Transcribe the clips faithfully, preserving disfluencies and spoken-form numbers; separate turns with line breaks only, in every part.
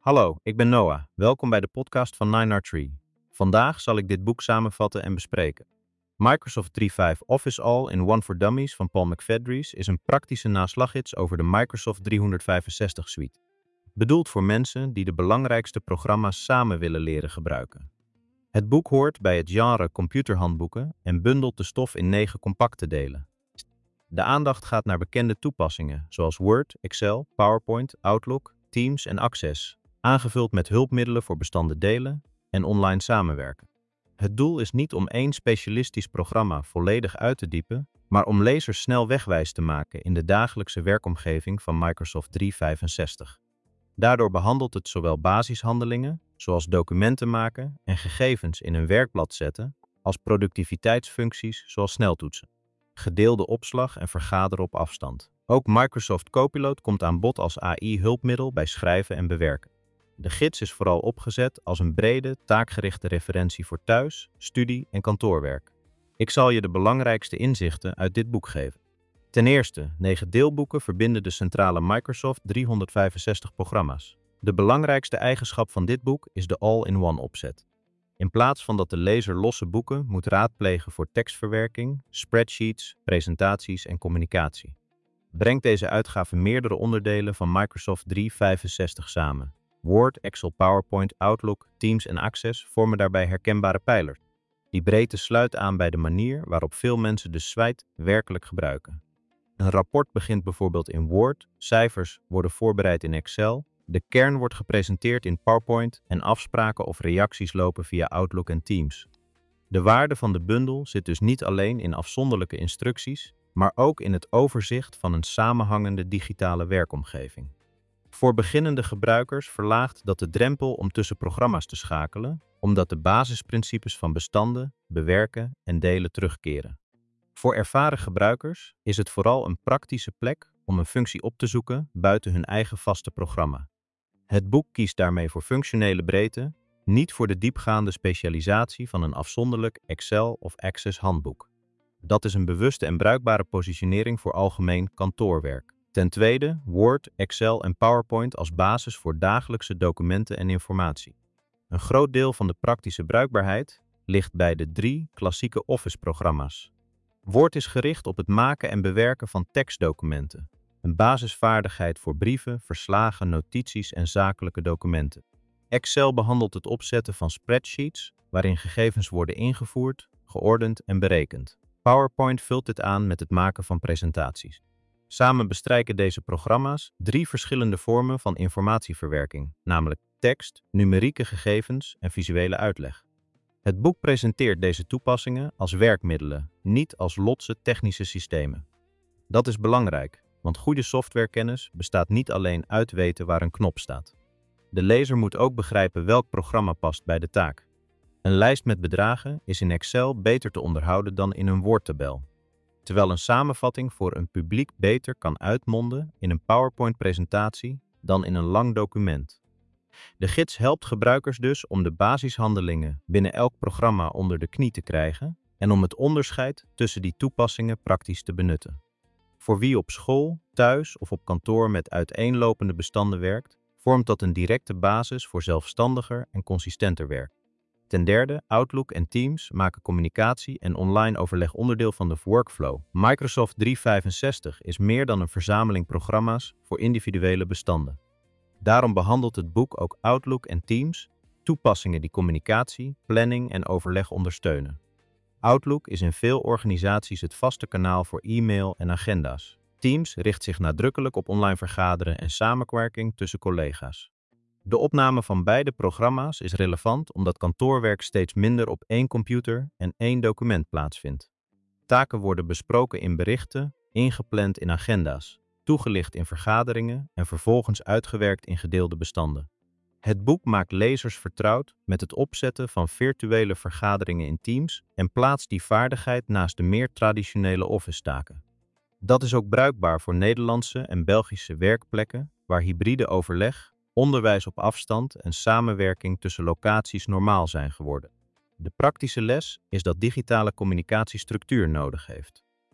Hallo, ik ben Noah. Welkom bij de podcast van nine R Tree. Vandaag zal ik dit boek samenvatten en bespreken. Microsoft driehonderdvijf Office All-in-One for Dummies van Paul McFedries is een praktische naslaggids over de Microsoft driehonderdvijfenzestig suite. Bedoeld voor mensen die de belangrijkste programma's samen willen leren gebruiken. Het boek hoort bij het genre computerhandboeken en bundelt de stof in negen compacte delen. De aandacht gaat naar bekende toepassingen zoals Word, Excel, PowerPoint, Outlook, Teams en Access, aangevuld met hulpmiddelen voor bestanden delen en online samenwerken. Het doel is niet om één specialistisch programma volledig uit te diepen, maar om lezers snel wegwijs te maken in de dagelijkse werkomgeving van Microsoft driehonderdvijfenzestig. Daardoor behandelt het zowel basishandelingen, zoals documenten maken en gegevens in een werkblad zetten, als productiviteitsfuncties zoals sneltoetsen, gedeelde opslag en vergaderen op afstand. Ook Microsoft Copilot komt aan bod als A I-hulpmiddel bij schrijven en bewerken. De gids is vooral opgezet als een brede, taakgerichte referentie voor thuis, studie en kantoorwerk. Ik zal je de belangrijkste inzichten uit dit boek geven. Ten eerste, negen deelboeken verbinden de centrale Microsoft driehonderdvijfenzestig programma's. De belangrijkste eigenschap van dit boek is de all-in-one opzet. In plaats van dat de lezer losse boeken moet raadplegen voor tekstverwerking, spreadsheets, presentaties en communicatie, brengt deze uitgave meerdere onderdelen van Microsoft driehonderdvijfenzestig samen. Word, Excel, PowerPoint, Outlook, Teams en Access vormen daarbij herkenbare pijlers. Die breedte sluit aan bij de manier waarop veel mensen de suite werkelijk gebruiken. Een rapport begint bijvoorbeeld in Word, cijfers worden voorbereid in Excel, de kern wordt gepresenteerd in PowerPoint en afspraken of reacties lopen via Outlook en Teams. De waarde van de bundel zit dus niet alleen in afzonderlijke instructies, maar ook in het overzicht van een samenhangende digitale werkomgeving. Voor beginnende gebruikers verlaagt dat de drempel om tussen programma's te schakelen, omdat de basisprincipes van bestanden, bewerken en delen terugkeren. Voor ervaren gebruikers is het vooral een praktische plek om een functie op te zoeken buiten hun eigen vaste programma. Het boek kiest daarmee voor functionele breedte, niet voor de diepgaande specialisatie van een afzonderlijk Excel of Access handboek. Dat is een bewuste en bruikbare positionering voor algemeen kantoorwerk. Ten tweede, Word, Excel en PowerPoint als basis voor dagelijkse documenten en informatie. Een groot deel van de praktische bruikbaarheid ligt bij de drie klassieke Office-programma's. Word is gericht op het maken en bewerken van tekstdocumenten, een basisvaardigheid voor brieven, verslagen, notities en zakelijke documenten. Excel behandelt het opzetten van spreadsheets, waarin gegevens worden ingevoerd, geordend en berekend. PowerPoint vult dit aan met het maken van presentaties. Samen bestrijken deze programma's drie verschillende vormen van informatieverwerking, namelijk tekst, numerieke gegevens en visuele uitleg. Het boek presenteert deze toepassingen als werkmiddelen, niet als lotse technische systemen. Dat is belangrijk, want goede softwarekennis bestaat niet alleen uit weten waar een knop staat. De lezer moet ook begrijpen welk programma past bij de taak. Een lijst met bedragen is in Excel beter te onderhouden dan in een woordtabel, terwijl een samenvatting voor een publiek beter kan uitmonden in een PowerPoint-presentatie dan in een lang document. De gids helpt gebruikers dus om de basishandelingen binnen elk programma onder de knie te krijgen en om het onderscheid tussen die toepassingen praktisch te benutten. Voor wie op school, thuis of op kantoor met uiteenlopende bestanden werkt, vormt dat een directe basis voor zelfstandiger en consistenter werk. Ten derde, Outlook en Teams maken communicatie en online overleg onderdeel van de workflow. Microsoft driehonderdvijfenzestig is meer dan een verzameling programma's voor individuele bestanden. Daarom behandelt het boek ook Outlook en Teams, toepassingen die communicatie, planning en overleg ondersteunen. Outlook is in veel organisaties het vaste kanaal voor e-mail en agenda's. Teams richt zich nadrukkelijk op online vergaderen en samenwerking tussen collega's. De opname van beide programma's is relevant omdat kantoorwerk steeds minder op één computer en één document plaatsvindt. Taken worden besproken in berichten, ingepland in agenda's, toegelicht in vergaderingen en vervolgens uitgewerkt in gedeelde bestanden. Het boek maakt lezers vertrouwd met het opzetten van virtuele vergaderingen in Teams en plaatst die vaardigheid naast de meer traditionele Office-taken. Dat is ook bruikbaar voor Nederlandse en Belgische werkplekken waar hybride overleg, onderwijs op afstand en samenwerking tussen locaties normaal zijn geworden. De praktische les is dat digitale communicatie structuur nodig heeft.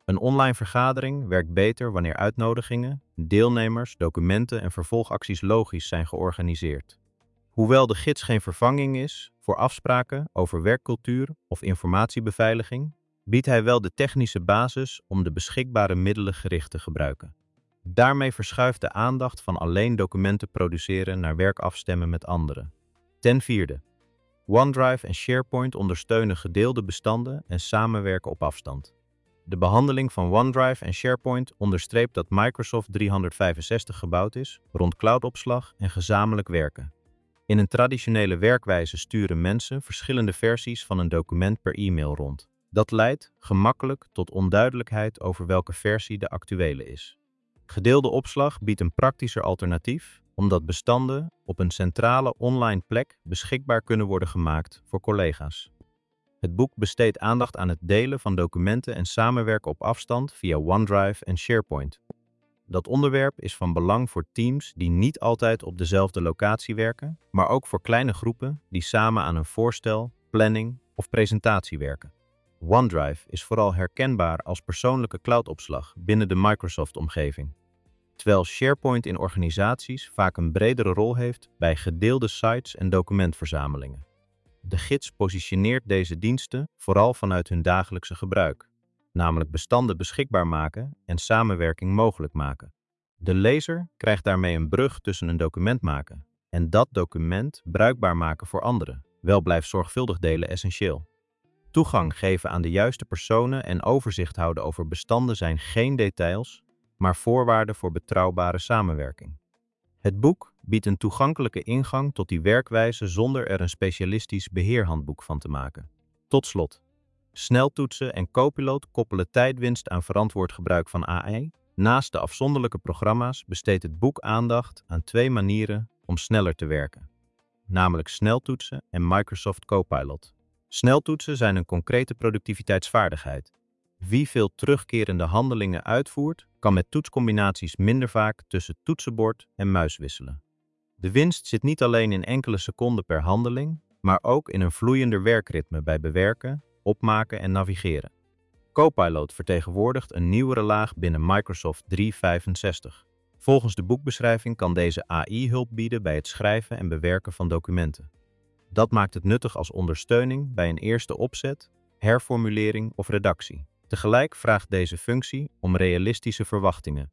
Een online vergadering werkt beter wanneer uitnodigingen, deelnemers, documenten en vervolgacties logisch zijn georganiseerd. Hoewel de gids geen vervanging is voor afspraken over werkcultuur of informatiebeveiliging, biedt hij wel de technische basis om de beschikbare middelen gericht te gebruiken. Daarmee verschuift de aandacht van alleen documenten produceren naar werk afstemmen met anderen. Ten vierde. OneDrive en SharePoint ondersteunen gedeelde bestanden en samenwerken op afstand. De behandeling van OneDrive en SharePoint onderstreept dat Microsoft driehonderdvijfenzestig gebouwd is rond cloudopslag en gezamenlijk werken. In een traditionele werkwijze sturen mensen verschillende versies van een document per e-mail rond. Dat leidt gemakkelijk tot onduidelijkheid over welke versie de actuele is. Gedeelde opslag biedt een praktischer alternatief, omdat bestanden op een centrale online plek beschikbaar kunnen worden gemaakt voor collega's. Het boek besteedt aandacht aan het delen van documenten en samenwerken op afstand via OneDrive en SharePoint. Dat onderwerp is van belang voor teams die niet altijd op dezelfde locatie werken, maar ook voor kleine groepen die samen aan een voorstel, planning of presentatie werken. OneDrive is vooral herkenbaar als persoonlijke cloudopslag binnen de Microsoft-omgeving, terwijl SharePoint in organisaties vaak een bredere rol heeft bij gedeelde sites en documentverzamelingen. De gids positioneert deze diensten vooral vanuit hun dagelijkse gebruik, namelijk bestanden beschikbaar maken en samenwerking mogelijk maken. De lezer krijgt daarmee een brug tussen een document maken en dat document bruikbaar maken voor anderen. Wel blijft zorgvuldig delen essentieel. Toegang geven aan de juiste personen en overzicht houden over bestanden zijn geen details, maar voorwaarden voor betrouwbare samenwerking. Het boek biedt een toegankelijke ingang tot die werkwijze zonder er een specialistisch beheerhandboek van te maken. Tot slot. Sneltoetsen en Copilot koppelen tijdwinst aan verantwoord gebruik van A I. Naast de afzonderlijke programma's besteedt het boek aandacht aan twee manieren om sneller te werken, namelijk sneltoetsen en Microsoft Copilot. Sneltoetsen zijn een concrete productiviteitsvaardigheid. Wie veel terugkerende handelingen uitvoert, kan met toetscombinaties minder vaak tussen toetsenbord en muis wisselen. De winst zit niet alleen in enkele seconden per handeling, maar ook in een vloeiender werkritme bij bewerken, opmaken en navigeren. Copilot vertegenwoordigt een nieuwere laag binnen Microsoft driehonderdvijfenzestig. Volgens de boekbeschrijving kan deze A I hulp bieden bij het schrijven en bewerken van documenten. Dat maakt het nuttig als ondersteuning bij een eerste opzet, herformulering of redactie. Tegelijk vraagt deze functie om realistische verwachtingen.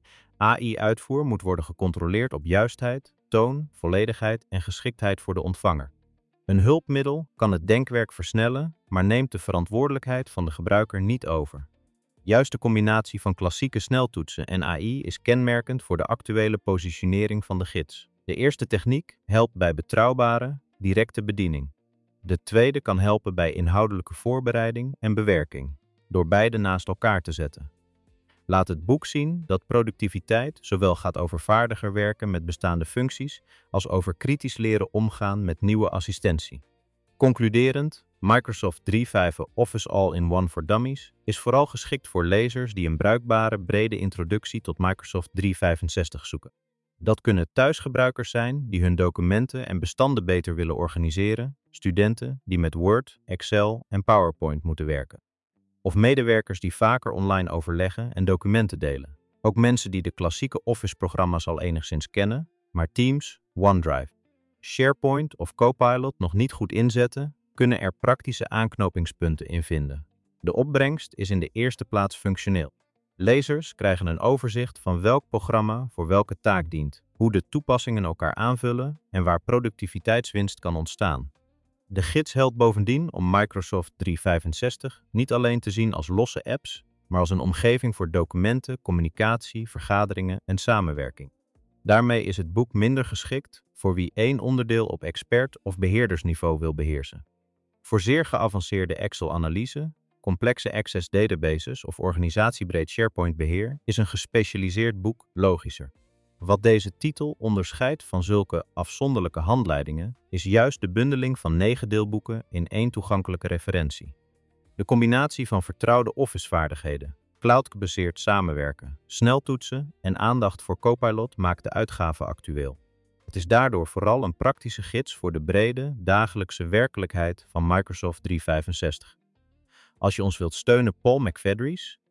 A I-uitvoer moet worden gecontroleerd op juistheid, toon, volledigheid en geschiktheid voor de ontvanger. Een hulpmiddel kan het denkwerk versnellen, maar neemt de verantwoordelijkheid van de gebruiker niet over. Juist de combinatie van klassieke sneltoetsen en A I is kenmerkend voor de actuele positionering van de gids. De eerste techniek helpt bij betrouwbare, directe bediening. De tweede kan helpen bij inhoudelijke voorbereiding en bewerking, door beide naast elkaar te zetten. Laat het boek zien dat productiviteit zowel gaat over vaardiger werken met bestaande functies als over kritisch leren omgaan met nieuwe assistentie. Concluderend, Microsoft driehonderdvijfenzestig Office All-in-One for Dummies is vooral geschikt voor lezers die een bruikbare, brede introductie tot Microsoft driehonderdvijfenzestig zoeken. Dat kunnen thuisgebruikers zijn die hun documenten en bestanden beter willen organiseren, studenten die met Word, Excel en PowerPoint moeten werken, of medewerkers die vaker online overleggen en documenten delen. Ook mensen die de klassieke Office-programma's al enigszins kennen, maar Teams, OneDrive, SharePoint of Copilot nog niet goed inzetten, kunnen er praktische aanknopingspunten in vinden. De opbrengst is in de eerste plaats functioneel. Lezers krijgen een overzicht van welk programma voor welke taak dient, hoe de toepassingen elkaar aanvullen en waar productiviteitswinst kan ontstaan. De gids helpt bovendien om Microsoft driehonderdvijfenzestig niet alleen te zien als losse apps, maar als een omgeving voor documenten, communicatie, vergaderingen en samenwerking. Daarmee is het boek minder geschikt voor wie één onderdeel op expert- of beheerdersniveau wil beheersen. Voor zeer geavanceerde Excel-analyse, complexe Access databases of organisatiebreed SharePoint-beheer is een gespecialiseerd boek logischer. Wat deze titel onderscheidt van zulke afzonderlijke handleidingen is juist de bundeling van negen deelboeken in één toegankelijke referentie. De combinatie van vertrouwde Office-vaardigheden, cloud-gebaseerd samenwerken, sneltoetsen en aandacht voor Copilot maakt de uitgave actueel. Het is daardoor vooral een praktische gids voor de brede, dagelijkse werkelijkheid van Microsoft driehonderdvijfenzestig. Als je ons wilt steunen, Paul McFedries,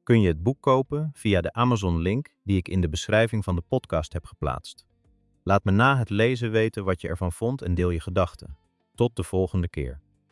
kun je het boek kopen via de Amazon-link die ik in de beschrijving van de podcast heb geplaatst. Laat me na het lezen weten wat je ervan vond en deel je gedachten. Tot de volgende keer.